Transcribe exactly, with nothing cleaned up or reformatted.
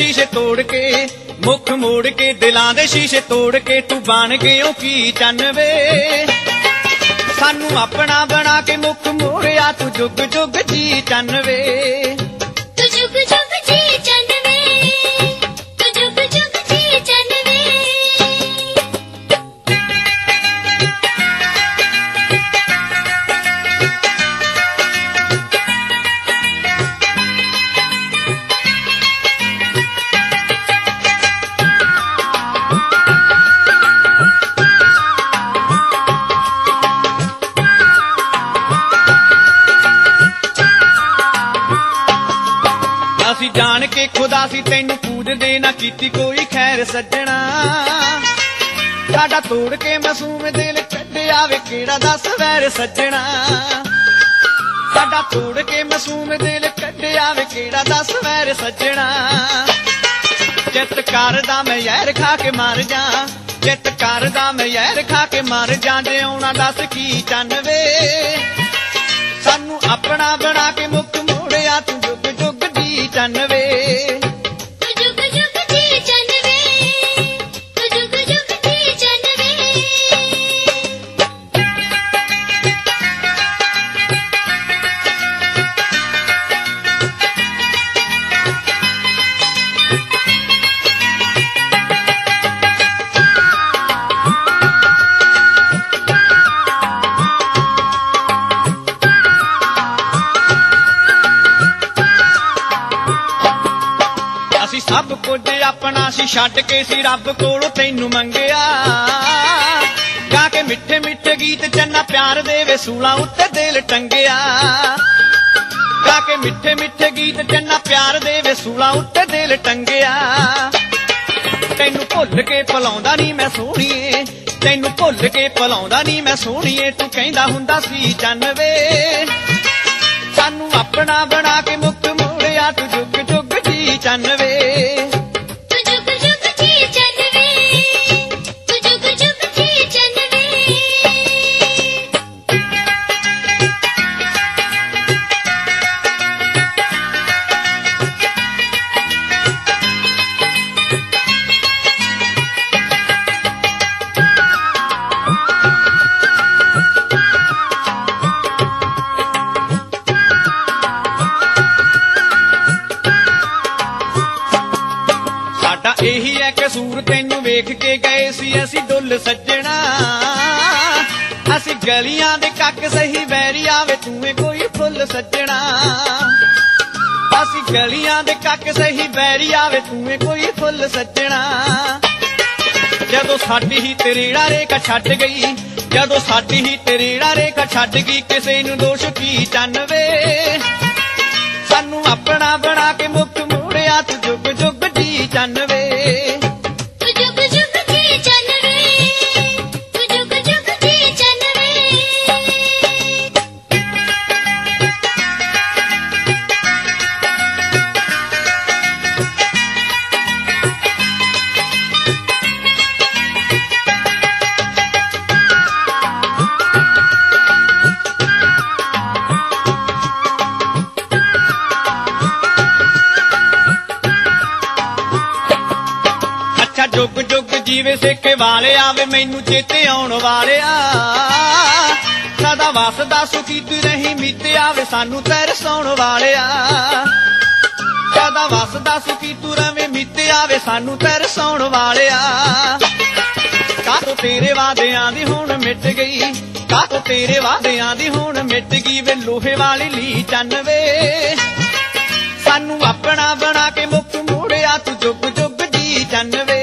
शीशे तोड़ के मुख मोड़ के दिलां दे शीशे तोड़ के तू बन गयो की चन्नवे सानू अपना बना के मुख मोड़िया तू जुग जुग जी चन्नवे तू जुग जुग जी चन्नवे तू जुग जुग जी चन्नवे असी जान के खुदा सी तैनू पूजदे ना कीती कोई खैर सज्जणा साडा तोड़ के मासूम दिल कड्डिया वे केड़ा दस वैर सज्जणा साडा तोड़ के मासूम दिल कड्डिया वे केड़ा दस वैर सज्जणा चित करदा मैं यैर खा के मर जा चित करदा मैं यैर खा के मर जा जे आउणा दस की चन्नवे सानू अपना बना के मुख मोड़िया तू जुग जुग जी चन्नवे तू जुग जुग जी चन्नवे तू जुग जुग जी चन्नवे सब कुछ अपना सी छड्ड के सी रब कोलों तैनू मंगिया गा के मिठे मिठे गीत चन्ना प्यार दे वे सूलां उत्ते दिल टंगिया गा के मिठे मिठे गीत चन्ना प्यार दे वे सूलां उत्ते दिल टंगिया तैनू भुल के भुलाउंदा नी मैं सोहणीए तैनू भुल के भुलाउंदा नी मैं सोहणीए तू कहंदा हुंदा सी चन्नवे सानू अपना बना के मुख मोड़िया तू जुग जुग जी चन्नवे तू जुग जुग जी चन्नवे तू जुग जुग जी चन्नवे यही है कसूर तैनू वेख के गए सी असी डुल सज्जणा असी गलियां दे कक सही वैरी आवे तूए कोई फुल सज्जणा असी गलियां दे कक सही वैरी आवे तूए कोई फुल सज्जणा जदों साडी ही तेरेड़ा रेखा छड्ड गई जदों साडी ही तेरेड़ा रेखा छड्ड गई किसे नू दोष की चन्नवे सानू अपना बना के मुख मोड़िया तू जुग जुग जी चन्नवे तू जुग जुग जी चन्नवे तू जुग जुग जी चन्नवे जुग जुग जीवे सिक्के वाले आवे मैनू चेते आउण वालिया सदा वसदा सुखी तू नहीं मीते आवे सानू तरसाउण वालिया सदा वसदा सुखी तू रवे मीते आवे सानू तरसाउण वालिया कातो तेरे वादियां दी हुण मिट गई कातो तेरे वादियां दी हुण मिट गई वे लोहे वाली ली चन्नवे सानू अपना बना के मुख मोड़िया तू जुग जुग जी चन्नवे